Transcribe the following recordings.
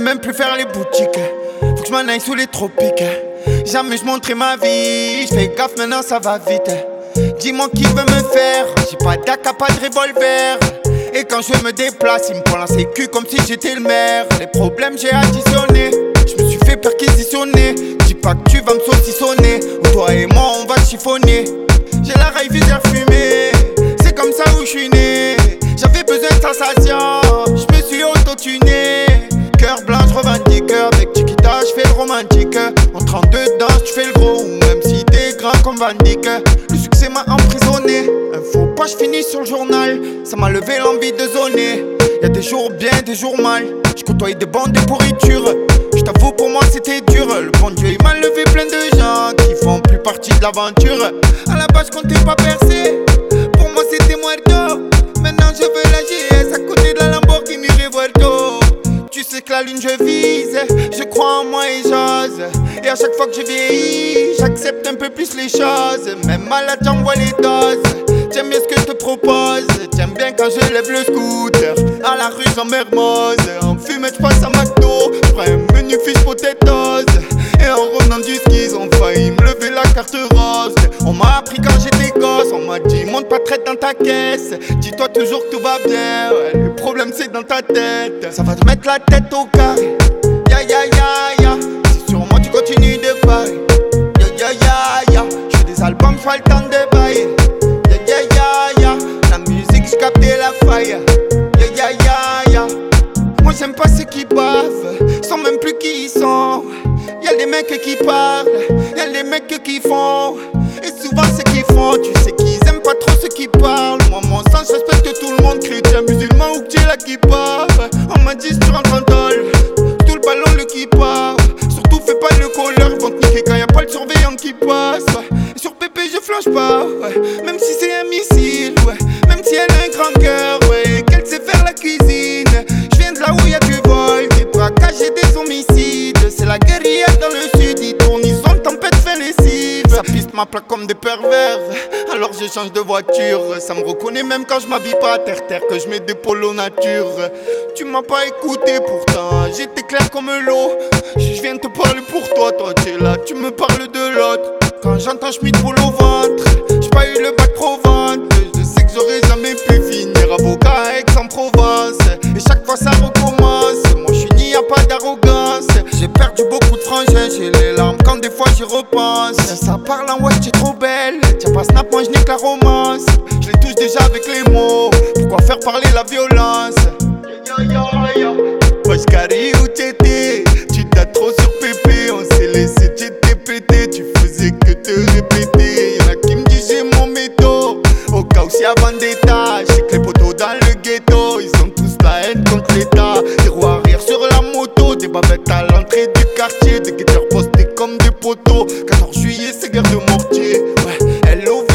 même plus faire les boutiques. Faut que je m'en aille sous les tropiques. Jamais je montrais ma vie, je fais gaffe maintenant ça va vite. Dis-moi qui veut me faire, j'ai pas d'AK, pas de revolver. Et quand je me déplace, il me prend la sécu comme si j'étais le maire. Les problèmes j'ai additionné, je me suis fait perquisitionner. Dis pas que tu vas me saucissonner, ou toi et moi on va chiffonner. J'ai la raille visère fumée, c'est comme ça où je suis né. J'avais besoin de sensation, je me suis auto-tuné. Cœur blanc, je revendique, avec Chiquita je fais le romantique. En 32 danses, tu fais le gros, ou même si t'es grand comme Van Dyck. Le succès m'a emprisonné, un faux pas, je finis sur le journal. Ça m'a levé l'envie de zoner. Y'a des jours bien, des jours mal. Je côtoie des bandes de pourriture. Je t'avoue pour moi c'était dur. Le bon Dieu il m'a levé plein de gens qui font plus partie de l'aventure. À la base je comptais pas percer, pour moi c'était muerto. Maintenant je veux la GS à côté de la Lamborghini Revuelto. Tu sais que la lune je vise, je crois en moi et j'ose. Et à chaque fois que je vieillis, j'accepte un peu plus les choses. Même malade j'envoie les doses. J'aime bien ce que je te propose. J'aime bien quand je lève le scooter à la rue j'en mermose. En fumette je passe à McDo, je prends un menu fish potatoes. Et en revenant du ski ils ont failli me lever la carte rose. On m'a appris quand j'étais gosse, on m'a dit monte pas traite dans ta caisse. Dis-toi toujours que tout va bien, ouais, le problème c'est dans ta tête. Ça va te mettre la tête au carré. Ya ya ya ya, si sur moi tu continues de parler. Ya ya ya ya, je fais des albums, je pas le temps de bailler. Ya ya ya ya, la musique j'ai capté la faille. Ya ya ya ya, moi j'aime pas ceux qui bavent, sans même plus qui ils sont. Y'a des mecs qui parlent, y'a des mecs qui font. Et souvent ceux qui font, tu sais qu'ils aiment pas trop ceux qui parlent. Moi mon sens, je respecte tout le monde, chrétien, musulman ou que tu es là qui parle. On m'a dit si tu rentres en tôle, tout le ballon le qui part. Surtout fais pas le colleur, ils vont te niquer quand y'a pas le surveillant qui passe. Et sur Pépé je flanche pas, ouais. Même si c'est un missile, ouais. Même si elle a un grand cœur, ouais. Qu'elle sait faire la cuisine. Je viens de là où y'a du vol, des braquages et des homicides. C'est la guérilla dans le sud, ils tournent, ils sont tempête fait lessive. Ça piste ma plaque comme des pervers, alors je change de voiture. Ça me reconnaît même quand je m'habille pas à terre-terre, que je mets des polos nature. Tu m'as pas écouté pourtant, j'étais clair comme l'eau. Je viens te parler pour toi, toi t'es là, tu me parles de l'autre. Quand j'entends Schmitt roule au ventre, j'ai pas eu le bac pro vente. Je sais que j'aurais jamais pu finir avocat à Aix-en-Provence. Et chaque fois ça recommence, moi je suis ni y'a pas d'arrogance. J'ai perdu beaucoup de frangins, j'ai les larmes quand des fois j'y repense. Ça parle en wesh, t'es trop belle, tiens pas snap, moi je nique la romance. Je les touche déjà avec les mots, pourquoi faire parler la violence? Ya ya ya ya, wesh Carré où t'étais? Tu t'as trop sur Pépé, on s'est laissé, t'étais pété. Tu faisais que te répéter, y'en a qui me disent j'ai mon métaux. Au cas où s'il y a vendetta, j'ai que les potos dans le ghetto. Ils ont tous la haine contre l'État. Des roues arrière sur la moto, des bavettes à l'entrée du quartier. Des guetteurs postés comme des poteaux. 14 juillet c'est guerre de mortier, ouais.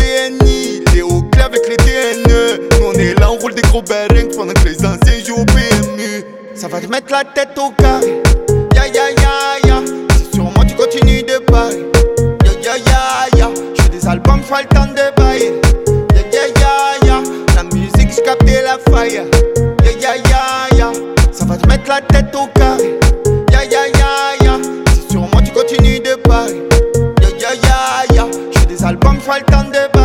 LOVNI, les hauts clés avec les DNE. Nous on est là, on roule des gros bearings pendant que les anciens jouent au PMU. Ça va te mettre la tête au carré. Ya ya ya ya, si sur moi tu continues de parler. Ya ya ya ya, je fais des albums, je pas le temps de bailler. Ya ya ya ya, la musique j'ai capté la faille. Ya ya ya ya, ça va te mettre la tête au carré. Ya ya ya ya, si sur moi tu continues de parler. Ya ya ya ya, je fais des albums, je pas le temps de bailler.